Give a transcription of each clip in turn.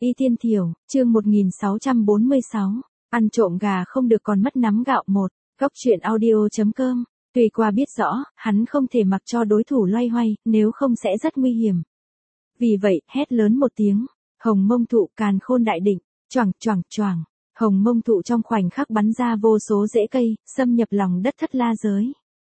Y Tiên Thiểu, chương 1646, ăn trộm gà không được còn mất nắm gạo một. Góc truyện audio.com, Tùy Qua biết rõ, hắn không thể mặc cho đối thủ loay hoay, nếu không sẽ rất nguy hiểm. Vì vậy, hét lớn một tiếng, Hồng Mông Thụ càn khôn đại định, choảng choảng choảng, Hồng Mông Thụ trong khoảnh khắc bắn ra vô số rễ cây, xâm nhập lòng đất Thất La giới.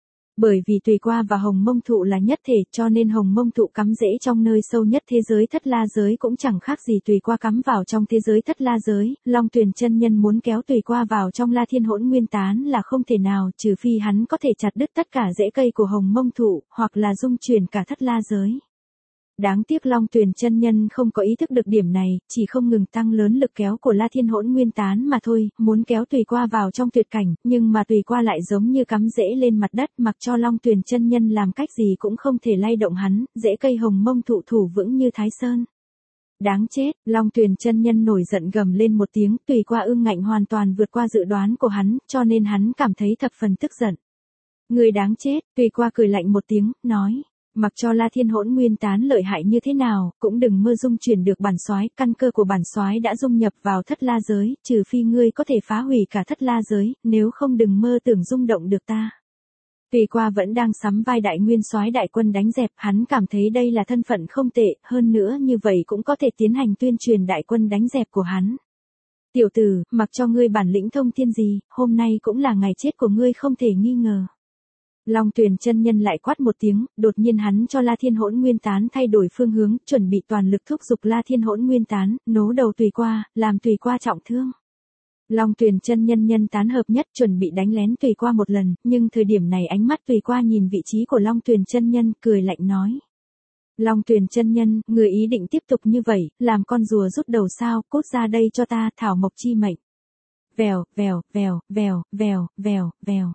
Bởi vì Tùy Qua và Hồng Mông Thụ là nhất thể cho nên Hồng Mông Thụ cắm rễ trong nơi sâu nhất thế giới Thất La giới cũng chẳng khác gì Tùy Qua cắm vào trong thế giới Thất La giới. Long Tuyền chân nhân muốn kéo Tùy Qua vào trong La Thiên Hỗn Nguyên Tán là không thể nào, trừ phi hắn có thể chặt đứt tất cả rễ cây của Hồng Mông Thụ, hoặc là dung chuyển cả Thất La giới. Đáng tiếc Long Tuyền chân nhân không có ý thức được điểm này, chỉ không ngừng tăng lớn lực kéo của La Thiên Hỗn Nguyên Tán mà thôi, muốn kéo Tùy Qua vào trong tuyệt cảnh, nhưng mà Tùy Qua lại giống như cắm rễ lên mặt đất, mặc cho Long Tuyền chân nhân làm cách gì cũng không thể lay động hắn, rễ cây Hồng Mông Thụ thủ vững như Thái Sơn. Đáng chết, Long Tuyền chân nhân nổi giận gầm lên một tiếng, Tùy Qua ương ngạnh hoàn toàn vượt qua dự đoán của hắn, cho nên hắn cảm thấy thập phần tức giận. Người đáng chết, Tùy Qua cười lạnh một tiếng, nói. Mặc cho La Thiên Hỗn Nguyên Tán lợi hại như thế nào, cũng đừng mơ dung chuyển được bản soái, căn cơ của bản soái đã dung nhập vào Thất La giới, trừ phi ngươi có thể phá hủy cả Thất La giới, nếu không đừng mơ tưởng rung động được ta. Tùy Qua vẫn đang sắm vai đại nguyên soái đại quân đánh dẹp, hắn cảm thấy đây là thân phận không tệ, hơn nữa như vậy cũng có thể tiến hành tuyên truyền đại quân đánh dẹp của hắn. Tiểu tử, mặc cho ngươi bản lĩnh thông thiên gì, hôm nay cũng là ngày chết của ngươi không thể nghi ngờ. Long Tuyền chân nhân lại quát một tiếng, đột nhiên hắn cho La Thiên Hỗn Nguyên Tán thay đổi phương hướng, chuẩn bị toàn lực thúc giục La Thiên Hỗn Nguyên Tán, nố đầu Tùy Qua, làm Tùy Qua trọng thương. Long Tuyền chân nhân nhân tán hợp nhất chuẩn bị đánh lén Tùy Qua một lần, nhưng thời điểm này ánh mắt Tùy Qua nhìn vị trí của Long Tuyền chân nhân, cười lạnh nói. Long Tuyền chân nhân, người ý định tiếp tục như vậy, làm con rùa rút đầu sao, cút ra đây cho ta, thảo mộc chi mệnh. Vèo, vèo, vèo, vèo, vèo, vèo, vèo.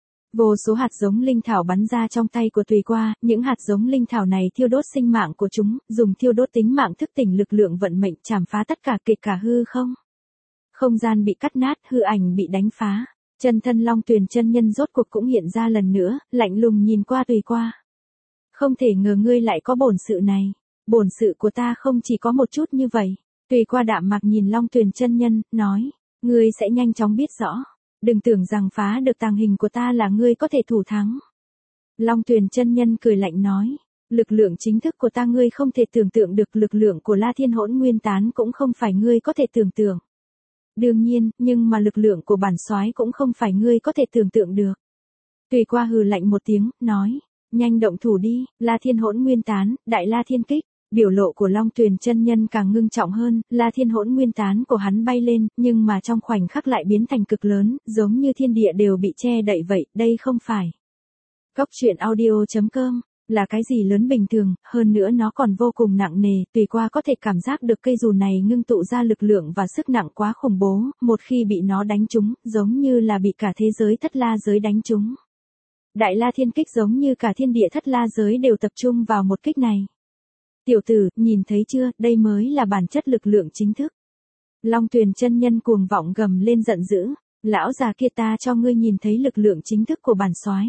Vô số hạt giống linh thảo bắn ra trong tay của Tùy Qua, những hạt giống linh thảo này thiêu đốt sinh mạng của chúng, dùng thiêu đốt tính mạng thức tỉnh lực lượng vận mệnh chảm phá tất cả kể cả hư không. Không gian bị cắt nát, hư ảnh bị đánh phá. Chân thân Long Tuyền chân nhân rốt cuộc cũng hiện ra lần nữa, lạnh lùng nhìn qua Tùy Qua. Không thể ngờ ngươi lại có bổn sự này. Bổn sự của ta không chỉ có một chút như vậy. Tùy Qua đạm mạc nhìn Long Tuyền chân nhân, nói, ngươi sẽ nhanh chóng biết rõ. Đừng tưởng rằng phá được tàng hình của ta là ngươi có thể thủ thắng. Long Tuyền chân nhân cười lạnh nói, lực lượng chính thức của ta ngươi không thể tưởng tượng được, lực lượng của La Thiên Hỗn Nguyên Tán cũng không phải ngươi có thể tưởng tượng. Đương nhiên, nhưng mà lực lượng của bản soái cũng không phải ngươi có thể tưởng tượng được. Tùy Qua hừ lạnh một tiếng, nói, nhanh động thủ đi, La Thiên Hỗn Nguyên Tán, Đại La Thiên Kích. Biểu lộ của Long Tuyền chân nhân càng ngưng trọng hơn, La Thiên Hỗn Nguyên Tán của hắn bay lên, nhưng mà trong khoảnh khắc lại biến thành cực lớn, giống như thiên địa đều bị che đậy vậy, đây không phải. Góc truyện audio.com, là cái gì lớn bình thường, hơn nữa nó còn vô cùng nặng nề, Tùy Qua có thể cảm giác được cây dù này ngưng tụ ra lực lượng và sức nặng quá khủng bố, một khi bị nó đánh trúng, giống như là bị cả thế giới Thất La giới đánh trúng. Đại La Thiên Kích giống như cả thiên địa Thất La giới đều tập trung vào một kích này. Tiểu tử, nhìn thấy chưa, đây mới là bản chất lực lượng chính thức. Long Tuyền chân nhân cuồng vọng gầm lên giận dữ, lão già kia ta cho ngươi nhìn thấy lực lượng chính thức của bản soái.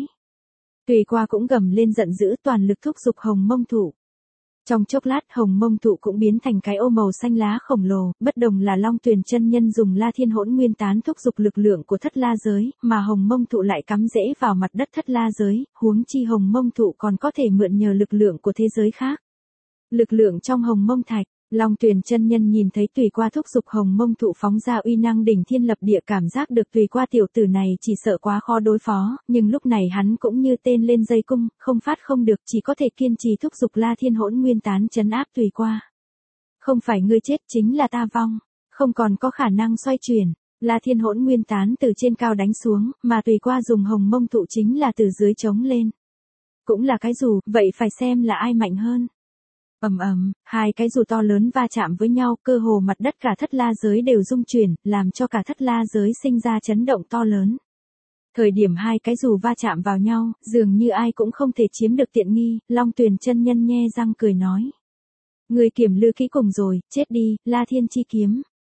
Tùy Qua cũng gầm lên giận dữ toàn lực thúc giục Hồng Mông Thụ. Trong chốc lát Hồng Mông Thụ cũng biến thành cái ô màu xanh lá khổng lồ, bất đồng là Long Tuyền chân nhân dùng La Thiên Hỗn Nguyên Tán thúc giục lực lượng của Thất La giới, mà Hồng Mông Thụ lại cắm rễ vào mặt đất Thất La giới, huống chi Hồng Mông Thụ còn có thể mượn nhờ lực lượng của thế giới khác. Lực lượng trong Hồng Mông Thạch, Long Tuyền chân nhân nhìn thấy Tùy Qua thúc giục Hồng Mông Thụ phóng ra uy năng đỉnh thiên lập địa, cảm giác được Tùy Qua tiểu tử này chỉ sợ quá khó đối phó, nhưng lúc này hắn cũng như tên lên dây cung, không phát không được, chỉ có thể kiên trì thúc giục La Thiên Hỗn Nguyên Tán trấn áp Tùy Qua. Không phải ngươi chết chính là ta vong, không còn có khả năng xoay chuyển. La Thiên Hỗn Nguyên Tán từ trên cao đánh xuống, mà Tùy Qua dùng Hồng Mông Thụ chính là từ dưới chống lên. Cũng là cái dù, vậy phải xem là ai mạnh hơn. Ầm ầm, hai cái dù to lớn va chạm với nhau, cơ hồ mặt đất cả Thất La giới đều rung chuyển, làm cho cả Thất La giới sinh ra chấn động to lớn. Thời điểm hai cái dù va chạm vào nhau, dường như ai cũng không thể chiếm được tiện nghi, Long Tuyền chân nhân nhe răng cười nói. Người kiểm lư kỹ cùng rồi, chết đi, La Thiên chi kiếm.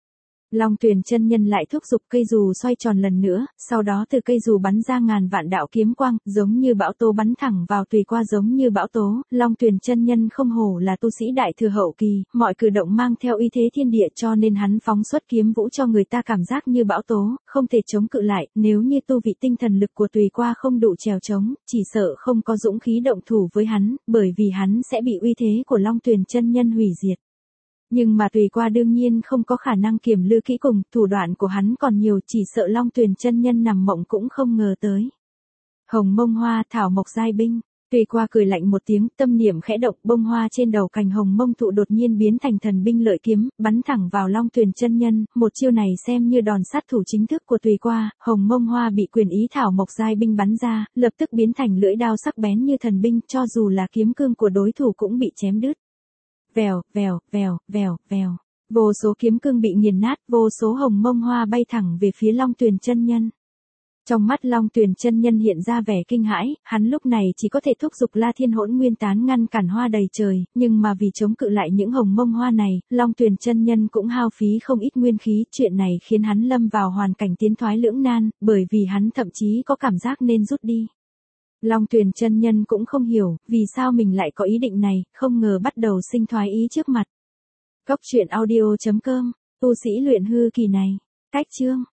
Long Tuyền chân nhân lại thúc giục cây dù xoay tròn lần nữa, sau đó từ cây dù bắn ra ngàn vạn đạo kiếm quang, giống như bão tố bắn thẳng vào Tùy Qua giống như bão tố. Long Tuyền chân nhân không hổ là tu sĩ đại thừa hậu kỳ, mọi cử động mang theo uy thế thiên địa cho nên hắn phóng xuất kiếm vũ cho người ta cảm giác như bão tố, không thể chống cự lại, nếu như tu vị tinh thần lực của Tùy Qua không đủ trèo chống, chỉ sợ không có dũng khí động thủ với hắn, bởi vì hắn sẽ bị uy thế của Long Tuyền chân nhân hủy diệt. Nhưng mà Tùy Qua đương nhiên không có khả năng kiềm lư kỹ cùng, thủ đoạn của hắn còn nhiều, chỉ sợ Long Tuyền chân nhân nằm mộng cũng không ngờ tới. Hồng mông hoa thảo mộc giai binh, Tùy Qua cười lạnh một tiếng, tâm niệm khẽ động, bông hoa trên đầu cành hồng mông thụ đột nhiên biến thành thần binh lợi kiếm, bắn thẳng vào Long Tuyền chân nhân, một chiêu này xem như đòn sát thủ chính thức của Tùy Qua. Hồng mông hoa bị quyền ý thảo mộc giai binh bắn ra, lập tức biến thành lưỡi đao sắc bén như thần binh, cho dù là kiếm cương của đối thủ cũng bị chém đứt. Vèo, vèo, vèo, vèo, vèo. Vô số kiếm cương bị nghiền nát, vô số hồng mông hoa bay thẳng về phía Long Tuyền chân nhân. Trong mắt Long Tuyền chân nhân hiện ra vẻ kinh hãi, hắn lúc này chỉ có thể thúc giục La Thiên Hỗn Nguyên Tán ngăn cản hoa đầy trời, nhưng mà vì chống cự lại những hồng mông hoa này, Long Tuyền chân nhân cũng hao phí không ít nguyên khí, chuyện này khiến hắn lâm vào hoàn cảnh tiến thoái lưỡng nan, bởi vì hắn thậm chí có cảm giác nên rút đi. Long Tuyền chân nhân cũng không hiểu, vì sao mình lại có ý định này, không ngờ bắt đầu sinh thoái ý trước mặt. Cốc truyện audio.com, tu sĩ luyện hư kỳ này. Cách chương